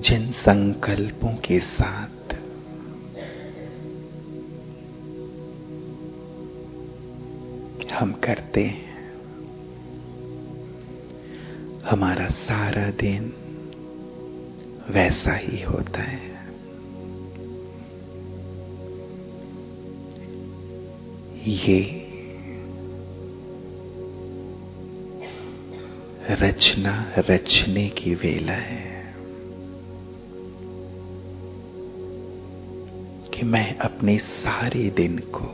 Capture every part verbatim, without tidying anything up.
जिन संकल्पों के साथ हम करते हैं, हमारा सारा दिन वैसा ही होता है। ये रचना रचने की वेला है कि मैं अपने सारे दिन को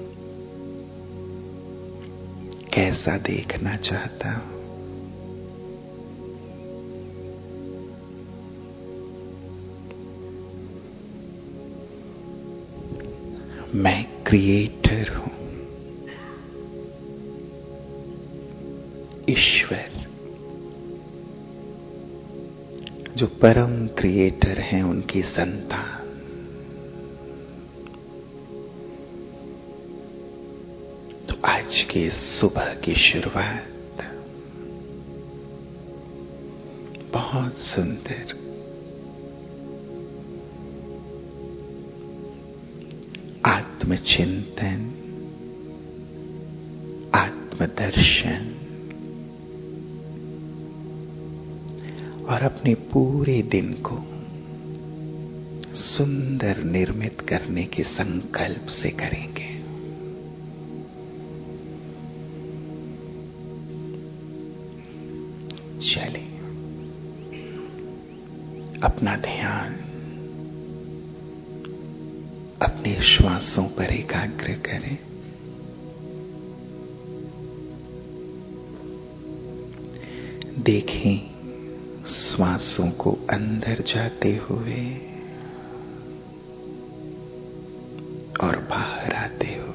कैसा देखना चाहता हूं। मैं क्रिएटर हूं, ईश्वर जो परम क्रिएटर हैं उनकी संतान। तो आज के सुबह की शुरुआत बहुत सुंदर आत्मचिंतन, आत्मदर्शन और अपने पूरे दिन को सुंदर निर्मित करने के संकल्प से करेंगे। चलिए अपना ध्यान अपने श्वासों पर एकाग्र करें। देखें श्वासों को अंदर जाते हुए और बाहर आते हुए।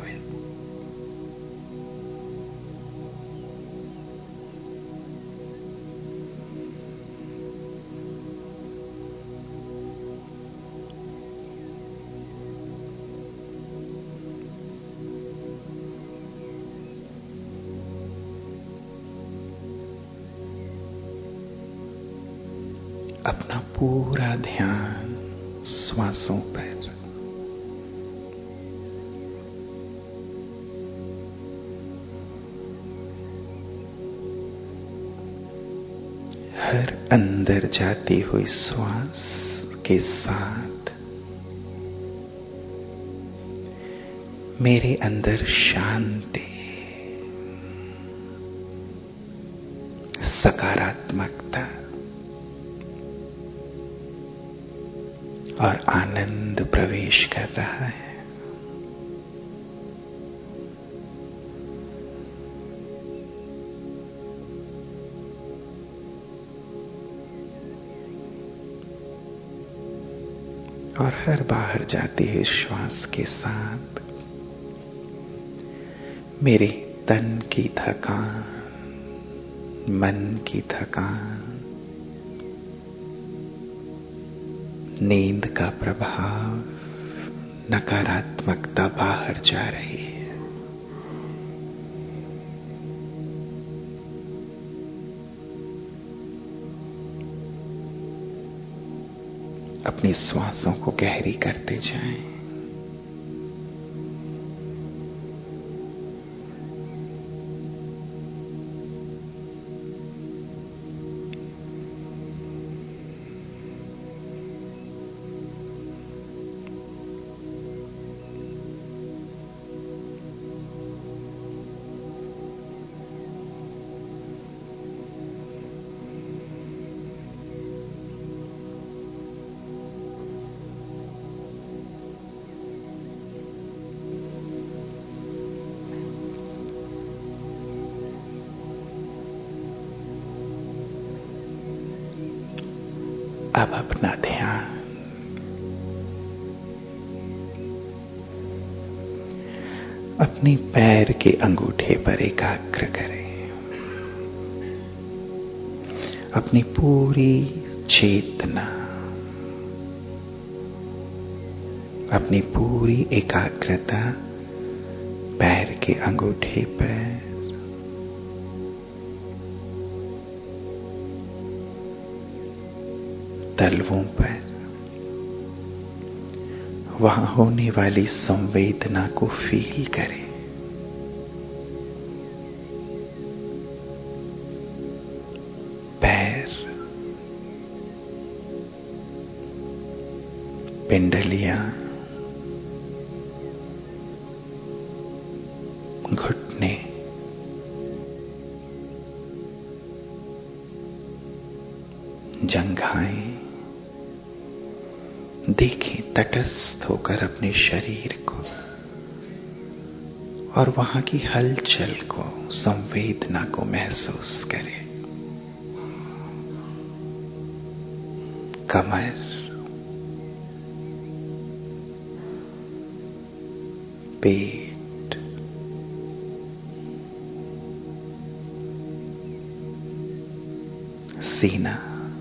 अपना पूरा ध्यान श्वासों पर। हर अंदर जाती हुई श्वास के साथ मेरे अंदर शांति, सकारात्मकता और आनंद प्रवेश कर रहा है। और हर बाहर जाती है श्वास के साथ मेरे तन की थकान, मन की थकान, नींद का प्रभाव, नकारात्मकता बाहर जा रही है। अपनी श्वासों को गहरी करते जाएं। अब अपना ध्यान अपने पैर के अंगूठे पर एकाग्र करें। अपनी पूरी चेतना, अपनी पूरी एकाग्रता पैर के अंगूठे पर तलवों पर वहां होने वाली संवेदना को फील करें। पैर, पिंडलियां, घुटने, जंघाएं, देखें तटस्थ होकर अपने शरीर को और वहां की हलचल को, संवेदना को महसूस करें। कमर, पेट, सीना,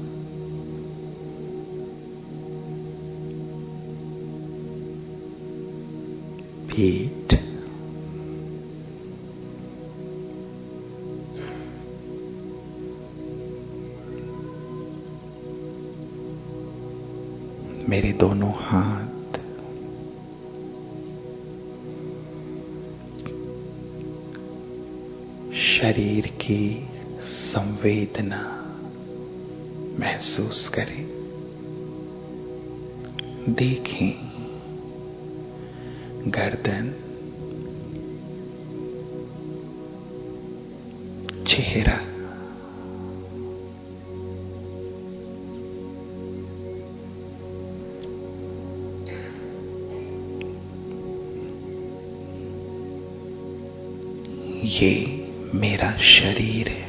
पीठ, मेरे दोनों हाथ शरीर की संवेदना महसूस करें। देखें गर्दन, चेहरा, ये मेरा शरीर है।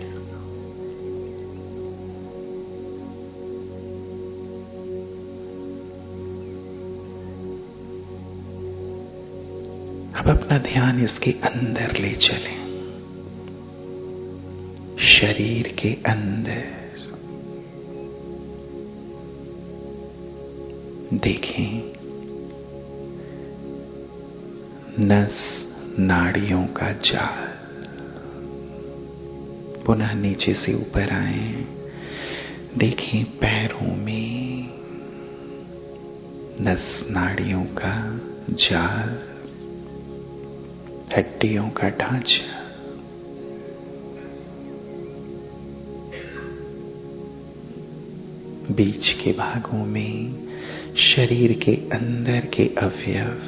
अब अपना ध्यान इसके अंदर ले चलें, शरीर के अंदर। देखें नस नाड़ियों का जाल। पुनः नीचे से ऊपर आए, देखें पैरों में नस नाड़ियों का जाल, हड्डियों का ढांचा। बीच के भागों में शरीर के अंदर के अवयव,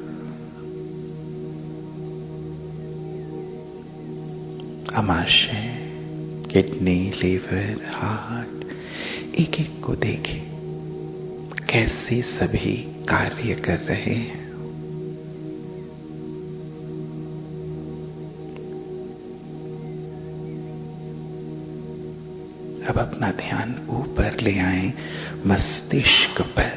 आमाशय, किडनी, लीवर, हार्ट, एक एक को देखें कैसे सभी कार्य कर रहे हैं। अब अपना ध्यान ऊपर ले आए, मस्तिष्क पर।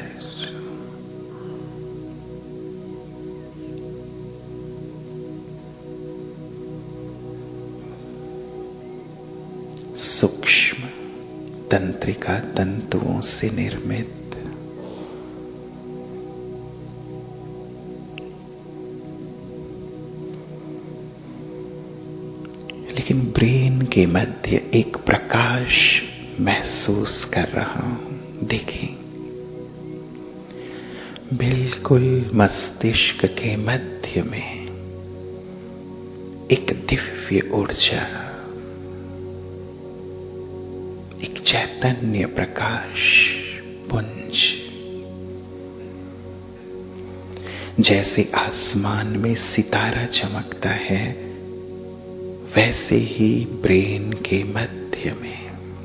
सूक्ष्म तंत्रिका तंतुओं से निर्मित लेकिन ब्रेन के मध्य एक प्रकाश महसूस कर रहा हूं। देखें बिल्कुल मस्तिष्क के मध्य में एक दिव्य ऊर्जा, एक चैतन्य प्रकाश पुंज, जैसे आसमान में सितारा चमकता है वैसे ही ब्रेन के मध्य में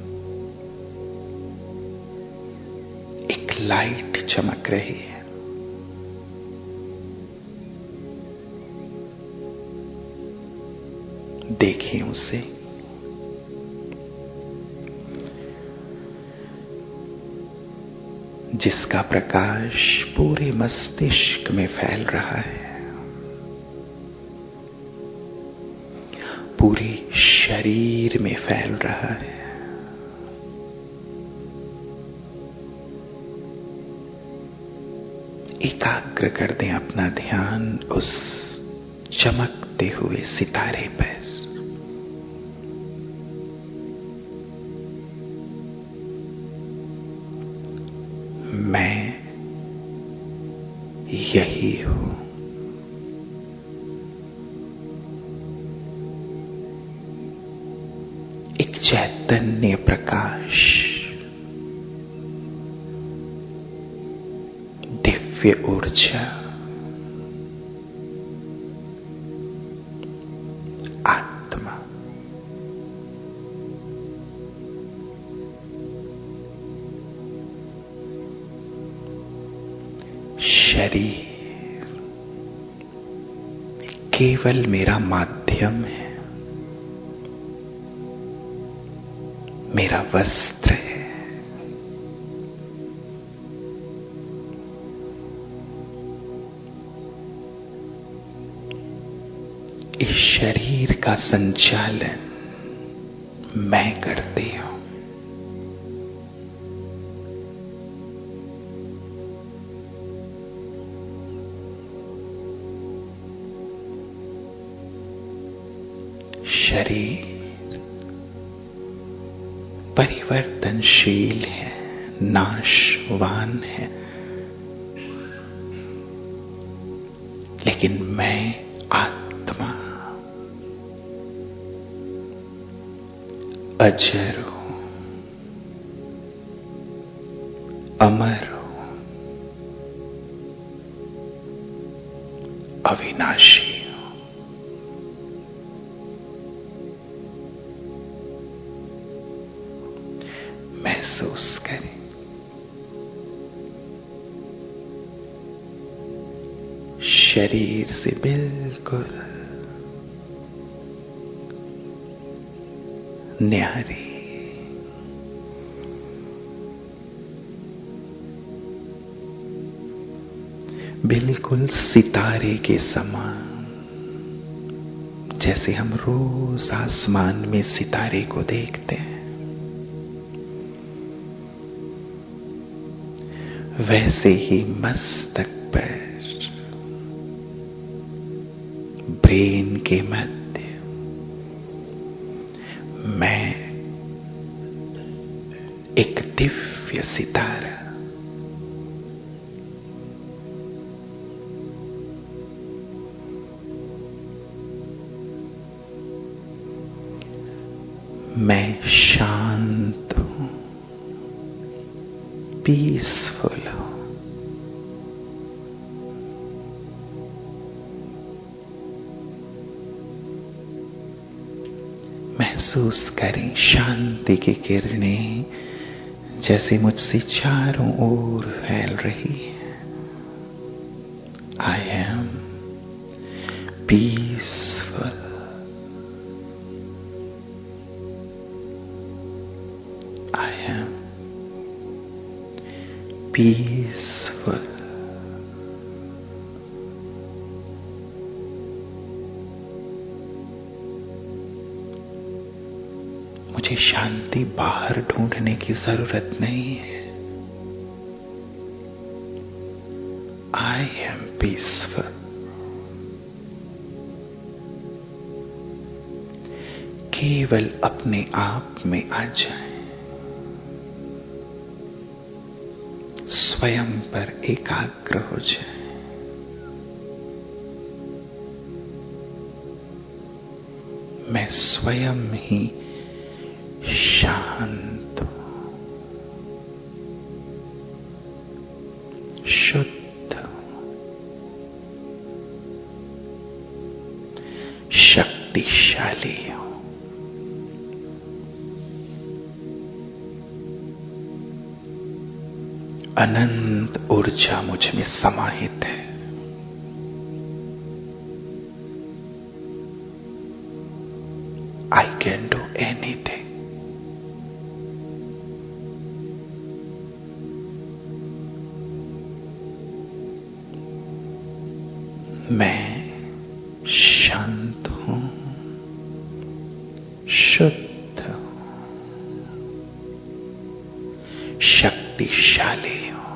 एक लाइट चमक रही है। देखें उसे। जिसका प्रकाश पूरे मस्तिष्क में फैल रहा है, पूरे शरीर में फैल रहा है। एकाग्र कर दें अपना ध्यान उस चमकते हुए सितारे पर। मैं यही हूं। एक चैतन्य प्रकाश, दिव्य ऊर्जा, आत्मा, शरीर केवल मेरा माध्यम है, मेरा वस्त्र है। इस शरीर का संचालन मैं करती हूं। शरीर परिवर्तनशील है, नाशवान है, लेकिन मैं आत्मा अजर हूं, अमर हूं, अविनाशी हूं। महसूस करें, शरीर से बिल्कुल न्यारी, बिल्कुल सितारे के समान, जैसे हम रोज आसमान में सितारे को देखते हैं, वैसे ही मस्तक पर ब्रेन के मध्य मैं एक दिव्य सितारा, मैं शांत हूं, पीसफुल हूं। महसूस करें शांति की किरणें जैसे मुझसे चारों ओर फैल रही है। I am peaceful, I am peaceful. मुझे शांति बाहर ढूंढने की जरूरत नहीं है। I am peaceful. केवल अपने आप में आ जाएं, स्वयं पर एकाग्र हो जाएं। मैं स्वयं ही शांत हूं, शुद्ध हूं, शक्तिशाली हूं। अनंत ऊर्जा मुझ में समाहित है। I can do anything. मैं शांत हूं, शुद्ध हूं, शक्तिशाली हूं।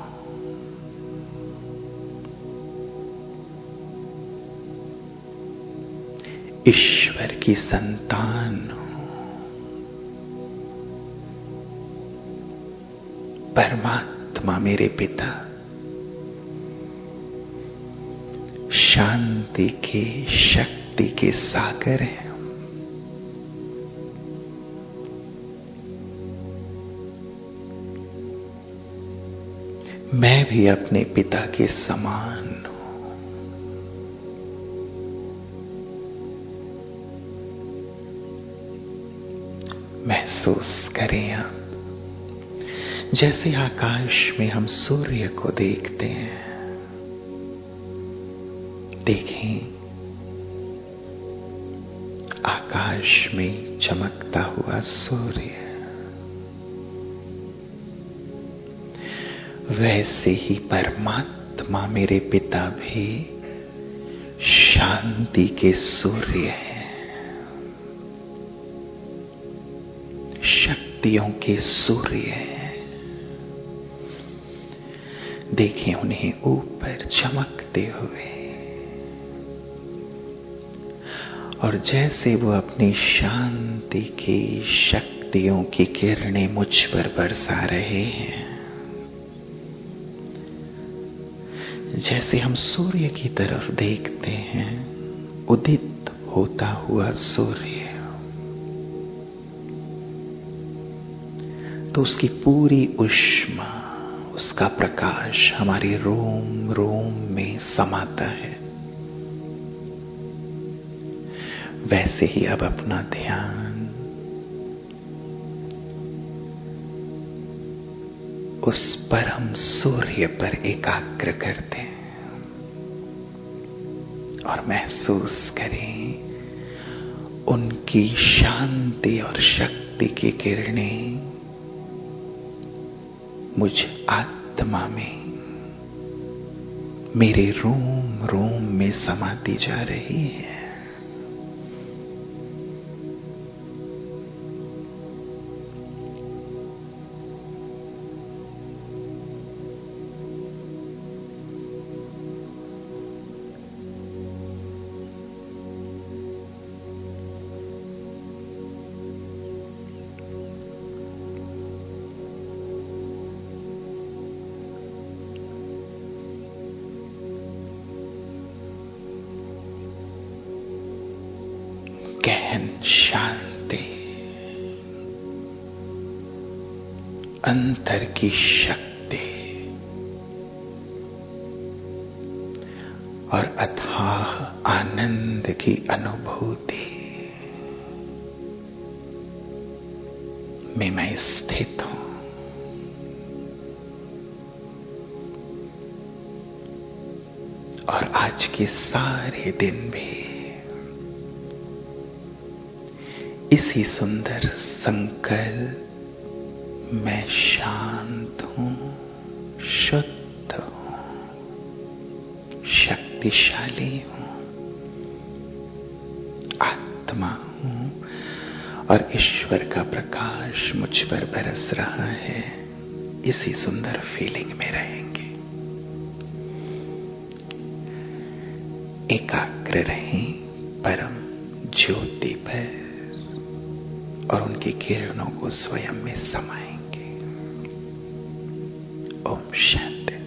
ईश्वर की संतान हूं, परमात्मा परमात्मा मेरे पिता शांति के, शक्ति के सागर हैं। मैं भी अपने पिता के समान हूं। महसूस करें आप, जैसे आकाश में हम सूर्य को देखते हैं। देखें, आकाश में चमकता हुआ सूर्य, वैसे ही परमात्मा मेरे पिता भी शांति के सूर्य हैं, शक्तियों के सूर्य हैं। देखें उन्हें ऊपर चमकते हुए, और जैसे वो अपनी शांति की शक्तियों की किरणें मुझ पर बरसा रहे हैं, जैसे हम सूर्य की तरफ देखते हैं, उदित होता हुआ सूर्य, तो उसकी पूरी ऊष्मा, उसका प्रकाश हमारे रोम रोम में समाता है। वैसे ही अब अपना ध्यान उस परम सूर्य पर एकाग्र करते हैं और महसूस करें उनकी शांति और शक्ति की किरणें मुझ आत्मा में, मेरे रोम रोम में समाती जा रही है। गहन शांति, अंतर की शक्ति और अथाह आनंद की अनुभूति में मैं स्थित हूं। और आज के सारे दिन भी इसी सुंदर संकल्प, मैं शांत हूं, शुद्ध हूं, शक्तिशाली हूं, आत्मा हूं और ईश्वर का प्रकाश मुझ पर बरस रहा है। इसी सुंदर फीलिंग में रहेंगे। एकाग्र रहें परम ज्योति पर और उनकी किरणों को स्वयं में समाएंगे। ओम शांति।